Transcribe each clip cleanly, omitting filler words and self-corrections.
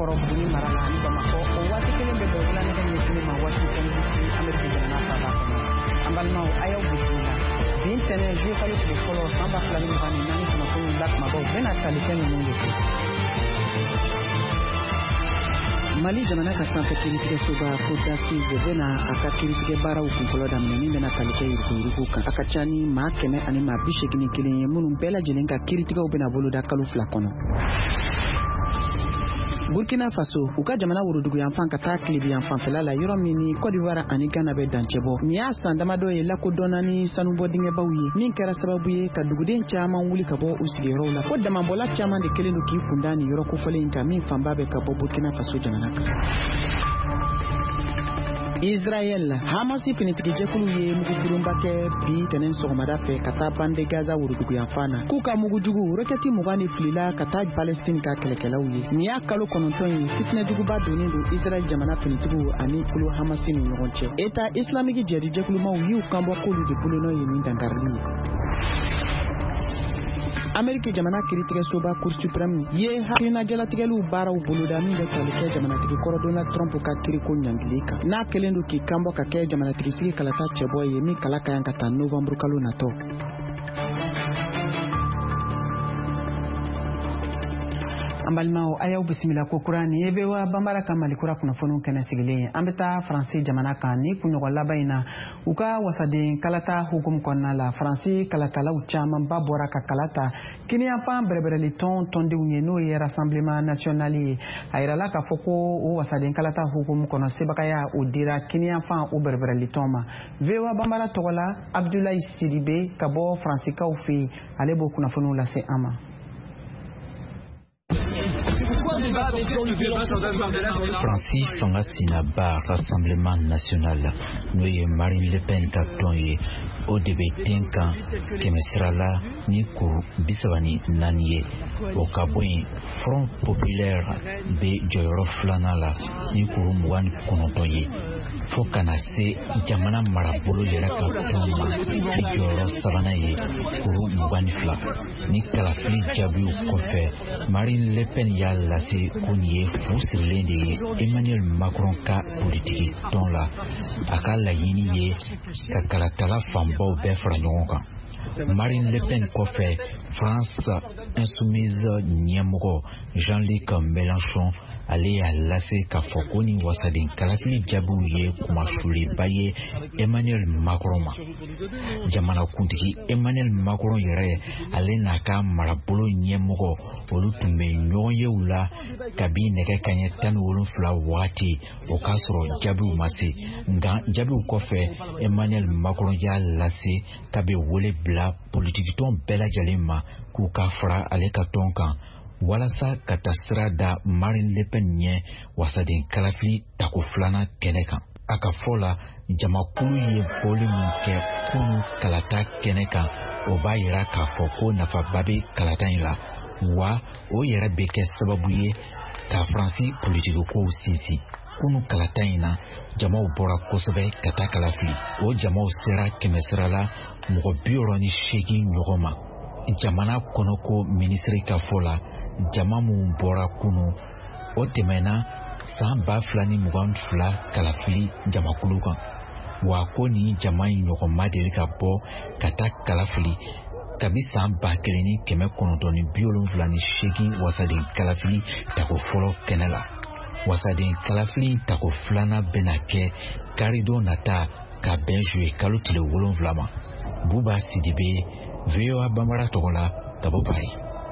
kɔrɔ Buguni mara la ani Bamakɔ o waati kelen bɛ bɛn wulannɛgɛ ɲɛ kelen ma Washington DC Amérique jamana faaba kɔnɔ. An balimaw a y'aw bisimila. Bi ntɛnɛn juillet kalo tile fɔlɔ san 2024 kunnafoniw la kumabaw bɛna tali kɛ ninnu de fɛ. Mali jamana ka sanfɛ kiiritigɛsoba Kodasize bɛna a ka kiiritigɛ baaraw kunfɔlɔ daminɛ min bɛna tali kɛ yuruguyurugu kan. A ka ca ni maa 100 ani maa 81 ye minnu bɛɛ lajɛlen ka kiiritigɛw bɛna boloda kalo 2 kɔnɔ. Burkina Faso u ka jamana worodugu yanfan ka taa Kilebi yanfanfɛla la yɔrɔ min ni Côte d'Ivoire ani Ghana bɛ dancɛ bɔ. Nin y'a san damadɔ ye lakodɔnna ni sanubɔ dingɛbaw ye min kɛra sababu ye ka duguden caman wuli ka bɔ u sigiyɔrɔw la. Ko damabɔla caman de kelen don k'i kunda nin yɔrɔ kofɔlen in kan min fanba bɛ ka bɔ Burkina Faso jamana kan. Israël Hamasi finitigijɛkulu ye mugujurunba kɛ bi tɛnɛn sɔgɔmada fɛ ka taa bande Gaza worodugu yanfan na k'u ka mugujugu rokɛti 20 de filila ka taa Palestine ka kɛlɛkɛlaw ye. Nin y'a kalo 9 ye fitinɛjuguba donnen don Israël jamana finitigiw ani kulu Hamasi ni ɲɔgɔn cɛ. État islamique jɛrijɛkulumaw y'u kanbɔ k'olu de bolonɔ ye nin dankarili ye. Amérique jamana kiiritigɛsoba Cour suprême ye hakilinajalatigɛliw baaraw boloda min bɛ tali kɛ jamanatigi kɔrɔ Donald Trump ka kiiriko ɲangili kan. N'a kelen don k'i kanbɔ ka kɛ jamanatigisi kalata cɛbɔ ye min kala ka yan ka taa novembre kalo natɔ. An balimaw a y'aw bisimila ko kura ni bɛ wa banbara ka malikura kunnafoniw kɛnɛ sigilen an bɛ taa Faransi jamana kan ni kunɲɔgɔn laban in na u ka wasaden kalata hukumu kɔnɔna la Faransi kalatalaw caman ba bɔra ka kalata kiniyanfan bɛrɛbɛrɛli tɔndenw ye n'o ye Rassemblement National ye a yirala k'a fɔ ko o wasaden kalata hukumu kɔnɔ sebagaya o dira kiniyanfan o bɛrɛbɛrɛli tɔn ma. VOA banbara tɔgɔ la Abdoulaye Sidibe ka bɔ Faransikaw fɛ yen ale b'o kunnafoniw lase an ma. Francis fanga sinaba Rassemblement National n'o ye Marine Le Pen ka tɔn ye o de bɛ den kan kɛmɛ sira la ni kuru 34 ye o ka bɔ yen Front Populaire bɛ jɔyɔrɔ 2nan la ni kuru 29 ye fo kana se jamana marabolo yɛrɛ ka tɔn ma ni jɔyɔrɔ 3nan ye kuru 22 ni kalafili jaabiw kɔfɛ Marine Le Pen y'a lase ko nin ye fu sirilen de ye Emmanuel Macron ka politiki tɔn la a ka laɲini ye ka kalatala fanbaw bɛɛ fara ɲɔgɔn kan. Marine Le Pen kɔfɛ France Insoumise ɲɛmɔgɔ Jean-Luc Mélenchon ale y'a lase k'a fɔ ko ni wasaden kalafili jaabiw ye kumasuliba ye Emmanuel Macron ma. Jamanakuntigi Emmanuel Macron yɛrɛ ale n'a ka marabolo ɲɛmɔgɔ olu tun bɛ ɲɔgɔn ye u la kabi nɛgɛ kaɲɛ 17 waati o k'a sɔrɔ jaabiw ma se nka jaabiw kɔfɛ Emmanuel Macron y'a lase k'a bɛ wele bila politikitɔn bɛɛ lajɛlen ma k'u ka fara ale ka tɔn kan walasa ka taa sira da Marine Le Pen ɲɛ wasaden kalafili tako 2nan kɛnɛ kan. A ka fɔ la jamakulu ye bɔli min kɛ kunu kalata kɛnɛ kan o b'a yira k'a fɔ ko nafaba bɛ kalata in la wa o yɛrɛ bɛ kɛ sababu ye ka Faransi politikikow sinsin. Kunu kalata in na jamaw bɔra kosɛbɛ ka taa kalafili o jamaw sera kɛmɛ sira la mɔgɔ 68 ɲɔgɔn ma. Jamana kɔnɔko ministre ka fɔ la jama mun bɔra kunu o tɛmɛna san 2022 kalafili jamakulu kan wa ko ni jama in ɲɔgɔn ma deli ka bɔ ka taa kalafili kabi san 1978 wasaden kalafili tako fɔlɔ kɛnɛ la. Wasaden kalafili tako 2nan bɛna kɛ karidon nata ka bɛn juillet kalo tile 7 ma. Buba Sidibe VOA banbara tɔgɔ la ka bɔ Paris.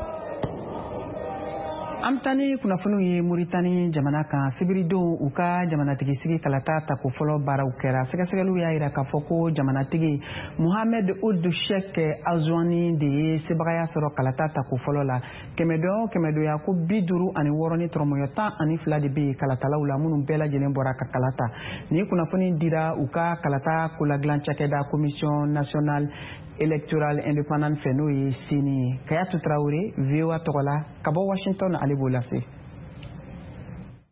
An taa ni kunnafoniw ye Moritani jamana kan sibiridenw u ka jamanatigi sigi kalata tako fɔlɔ baaraw kɛra. Sɛgɛsɛgɛliw y'a yira k'a fɔ ko jamanatigi Mohamed Ould Cheikh Azwani de ye sebagaya sɔrɔ kalata tako fɔlɔ la. Kɛmɛdɔya ko 56 ni tɔrɔmɔyɔ 12 de bɛ kalatalaw la minnu bɛɛ lajɛlen bɔra ka kalata. Ni kunnafoni dira u ka kalata koladilan cakɛda Commission nationale électorale indépendante fɛ n'o ye CENI. Kayatu Traoré VOA tɔgɔ la ka bɔ Washington ale b'o lase.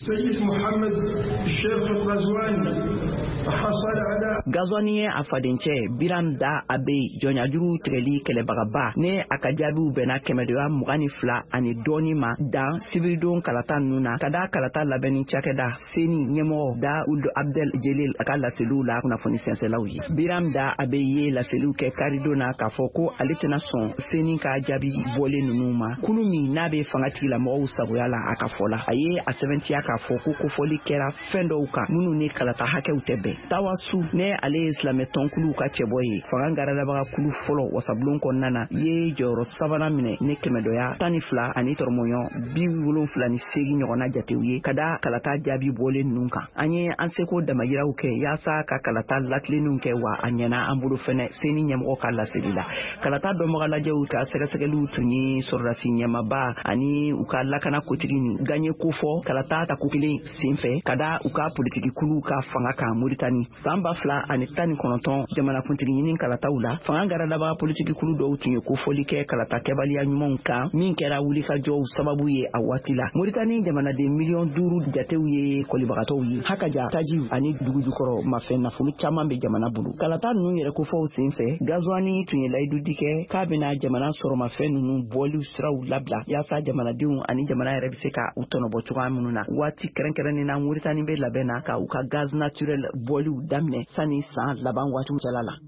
Gazwani a fadencɛ Biram Da Abe jɔnyajuru tigɛli kɛlɛbagaba ne a ka jaabiw bɛnna 222 ani dɔɔni ma dan sibiridon kalata ninnu na ka da kalata labɛnni cakɛda seni ɲɛmɔgɔ Daoud Abdel Jelil a ka laseliw la kunnafoni sɛnsɛlaw ye. Biram Da Abe ye laseliw kɛ karidon na k'a fɔ ko ale tɛna sɔn seni ka jaabi bɔlen ninnu ma kulu min n'a bɛ fanga tigilamɔgɔw sagoya la a ka fɔ la. A ye a sɛbɛntiya k'a fɔ ko kofɔli kɛra fɛn dɔw kan minnu ni kalata hakɛw tɛ bɛn. Tawasu ne ale ye silamɛ tɔnkulu ka cɛbɔ ye fanga garalabaga kulu fɔlɔ wasabulon kɔnɔna na ye jɔyɔrɔ sabanan minɛ ne kɛmɛdɔya 12 ani tɔrɔmɔɲɔ 78 ɲɔgɔnna jatew ye ka da kalata jaabi bɔlen ninnu kan. An ye an seko damayiraw kɛ yaasa ka kalata latilenninw kɛ wa a ɲɛna an bolo fɛnɛ seni ɲɛmɔgɔ ka laseli la. Kalata dɔnbaga lajɛw ka sɛgɛsɛgɛliw tun ye sɔrɔdasi ɲɛmaba ani u ka lakana kotigi ni ganye kofɔ kalata ta ko kelen senfɛ ka da u ka politiki kulu ka fanga kan Moritani. San 2019 jamanakuntigi ɲini kalataw la fanga garalabaga politiki kulu dɔw tun ye kofɔli kɛ kalata kɛbaliya ɲumanw kan min kɛra wulikajɔw sababu ye a waati la. Moritani jamanaden miliyɔn 5 jatew ye kɔlibagatɔw ye. Hakaja, Tajiw ani dugujukɔrɔ mafɛn nafolo caman bɛ jamana bolo. Kalata ninnu yɛrɛ kofɔw senfɛ Gazwani tun ye layidudi kɛ k'a bɛna jamana sɔrɔmafɛn ninnu bɔliw siraw labila yaasa jamanadenw ani jamana yɛrɛ bɛ se ka u tɔnɔbɔ cogoya minnu na. Waati kɛrɛnkɛrɛnnen na Moritani bɛ labɛn na ka u ka gaz naturel bɔliw daminɛ sani san laban waatiw cɛla la.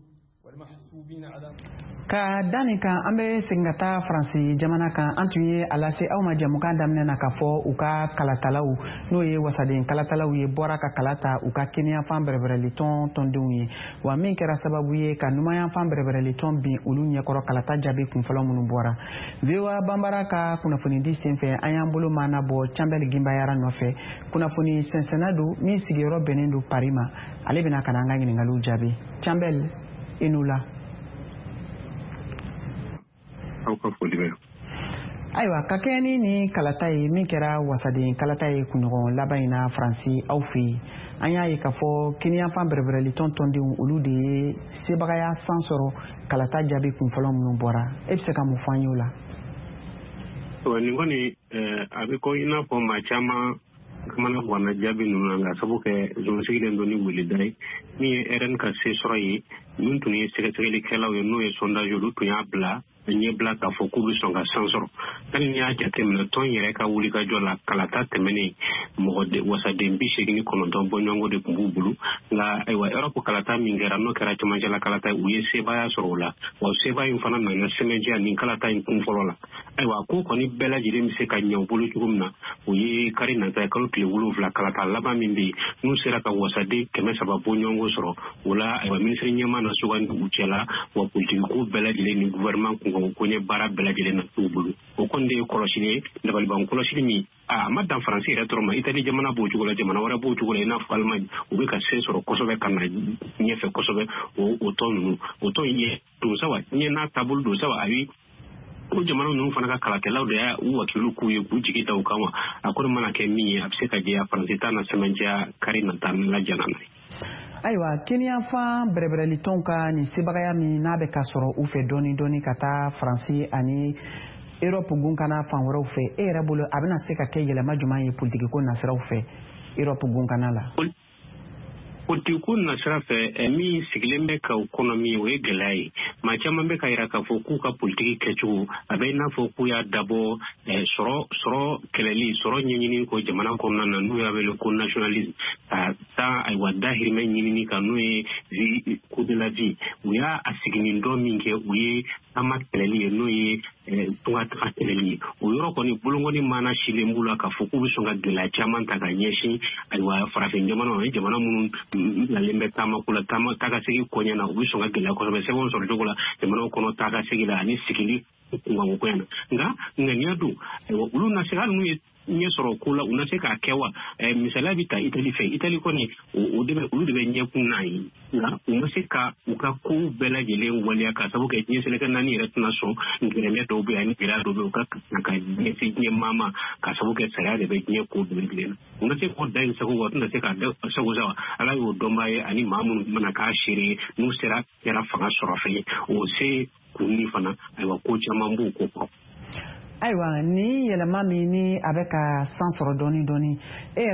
Ka dani kan an bɛ segin ka taa Faransi jamana kan an tun ye a lase aw ma jamukan daminɛ na k'a fɔ u ka kalatalaw n'o ye wasaden kalatalaw ye bɔra ka kalata u ka kɛnɛyafan bɛrɛbɛrɛli tɔndenw ye wa min kɛra sababu ye ka numanyanfan bɛrɛbɛrɛli tɔn bin olu ɲɛkɔrɔ kalata jaabi kunfɔlɔ minnu bɔra. VOA Banbara ka kunnafoni di senfɛ an y'an bolo maana bɔ Cambɛl Gimbayara nɔfɛ kunnafoni sɛnsɛnna don min sigiyɔrɔ bɛnnen don Paris ma ale bɛna ka na an ka ɲininkaliw jaabi. Cambɛl, i n'u la. Ayiwa ka kɛ ni kalata ye min kɛra wasaden kalata ye kunɲɔgɔn laban in na Faransi aw fɛ yen an y'a ye k'a fɔ kɛnɛyafan bɛrɛbɛrɛli tɔndenw olu de ye sebagaya san sɔrɔ kalata jaabi kunfɔlɔ minnu bɔra. E bɛ se ka mun fɔ an ye o la? Nin kɔni a bɛ ko i n'a fɔ maa caman kamana bɔnna jaabi ninnu na nka sabu kɛ zone sigilen don ni weleda ye min ye RN ka se sɔrɔ ye min tun ye sɛgɛsɛgɛlikɛlaw ye n'o ye sondage olu tun y'a bila ɲɛ bila k'a fɔ k'u bɛ sɔn ka san sɔrɔ hali n'i y'a jateminɛ tɔn yɛrɛ ka wulikajɔ la kalata tɛmɛnen mɔgɔ wasaden 89 bɔɲɔgɔnko de tun b'u bolo nka ayiwa Europe kalata min kɛra n'o kɛra cɛmancɛla kalata u ye sebaya sɔrɔ o la wa sebaya in fana nana sɛmɛntiya nin kalata in kun fɔlɔ la ayiwa ko kɔni bɛɛ lajɛlen bɛ se ka ɲɛ u bolo cogo min na o ye kari nata ye kalo tile 7 kalata laban min bɛ yen n'u sera ka wasaden 300 bɔɲɔgɔnko sɔrɔ o la ayiwa minisiri ɲɛmaa na sugandi u cɛla wa politiki ko bɛɛ lajɛlen ni gouvernement ko ɲɛ baara bɛɛ lajɛlen na t'u bolo o kɔni de ye kɔlɔsili ye dabaliban kɔlɔsili min a ma dan Faransi yɛrɛ dɔrɔn ma Itali jamana b'o cogo la jamana wɛrɛ b'o cogo la i n'a fɔ Allemagne u bɛ ka se sɔrɔ kosɛbɛ ka na ɲɛfɛ kosɛbɛ o tɔn ninnu o tɔn ye don sawa ɲɛ n'a taabolo don sawa ayi ko jamana ninnu fana ka kalatɛlaw de y'a u wakilu k'u ye k'u jigi da u kan wa a kɔni mana kɛ min ye a bɛ se ka jɛ Faransi ta na sɛmɛntiya kari nata la jana na. Ayiwa kɛnɛyafan bɛrɛbɛrɛli tɔnw ka nin sebagaya min n'a bɛ ka sɔrɔ u fɛ dɔɔni dɔɔni ka taa Faransi ani Europe gunkana fan wɛrɛw fɛ e yɛrɛ bolo a bɛna se ka kɛ yɛlɛma jumɛn ye politiki ko nasiraw fɛ Europe gunkana la? Politiki ko nasira fɛ min sigilen bɛ ka o kɔnɔ min o ye gɛlɛya ye maa caman bɛ ka yira k'a fɔ k'u ka politiki kɛcogo a bɛ i n'a fɔ k'u y'a dabɔ sɔrɔ kɛlɛli sɔrɔ ɲɛɲini ko jamana kɔnɔna na n'u y'a wele ko nationalisme ka taa ayiwa dahirimɛ ɲinini kan n'o ye vie coût de la vie u y'a siginin dɔ min kɛ u ye taama kɛlɛli ye n'o ye tunga kɛlɛli ye o yɔrɔ kɔni bolokɔni mana silen b'u la k'a fɔ k'u bɛ sɔn ka gɛlɛya caman ta ka ɲɛsin ayiwa farafin jamana o ye jamana minnu bilalen bɛ taamako la taakasegin kɔɲɛ na u bɛ sɔn ka gɛlɛya kosɛbɛ sɛbɛnw sɔrɔ cogo la jamanaw kɔnɔ taakasegin la ani sigili kunkanko na nka ŋaniya don ayiwa olu na se hali n'u ye ɲɛ sɔrɔ ko la u na se k'a kɛ wa misaliya bɛ ta Itali fɛ Itali kɔni olu de bɛ ɲɛkun n'a ye nka u ma se ka u ka kow bɛɛ lajɛlen waleya ka sabu kɛ diɲɛ seleke naani yɛrɛ tɛna sɔn gɛrɛmɛ dɔw bɛ yen ani gɛlɛya dɔw bɛ yen u ka ɲɛsin diɲɛ maa ma ka sabu kɛ sariya de bɛ diɲɛ ko bɛɛ lajɛlen na u ma se k'o da yen sago wa u tɛna se k'a da sago sa wa ala y'o dɔnbaa ye ani maa minnu mana k'a seere n'u sera kɛra fanga sɔrɔ fɛ o se kun min fana ayiwa ko caman b'o ko kɔrɔ. Ayiwa ni yɛlɛma min ni a bɛ ka san sɔrɔ dɔɔni dɔɔni